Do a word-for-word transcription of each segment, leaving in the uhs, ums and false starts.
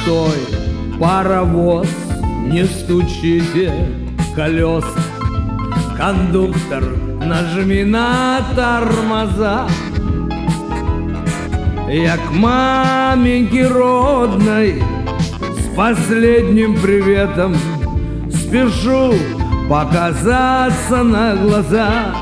пустой паровоз, не стучите колеса. Кондуктор, нажми на тормоза. Я к маменьке родной с последним приветом спешу показаться на глаза.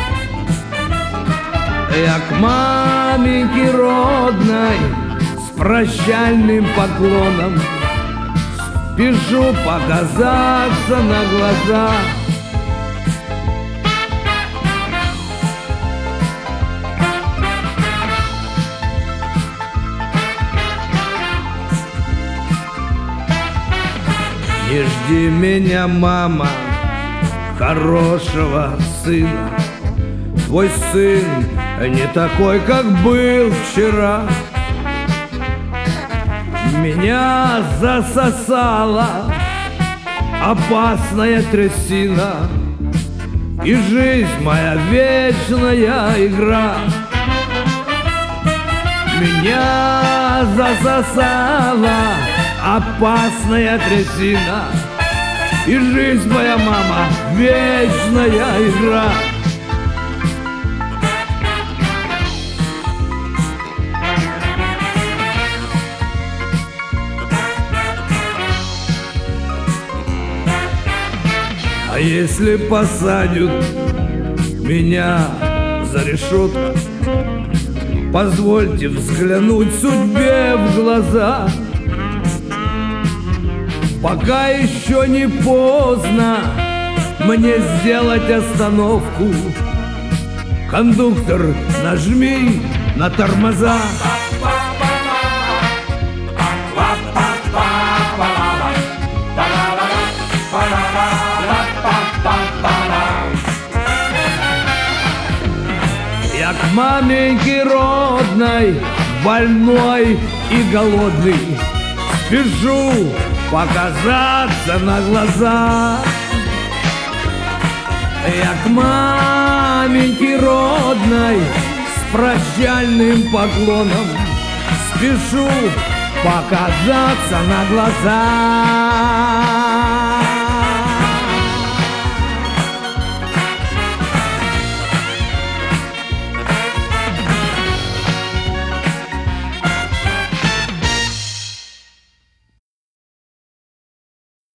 Я к маменьке родной с прощальным поклоном спешу показаться на глаза. Не жди меня, мама, хорошего сына. Твой сын не такой, как был вчера. Меня засосала опасная трясина, и жизнь моя вечная игра. Меня засосала опасная трясина, и жизнь моя, мама, вечная игра. А если посадят меня за решетку, позвольте взглянуть судьбе в глаза. Пока еще не поздно мне сделать остановку. Кондуктор, нажми на тормоза. Я к маменьке родной, больной и голодный, спешу показаться на глаза. Я к маменьке родной с прощальным поклоном спешу показаться на глаза.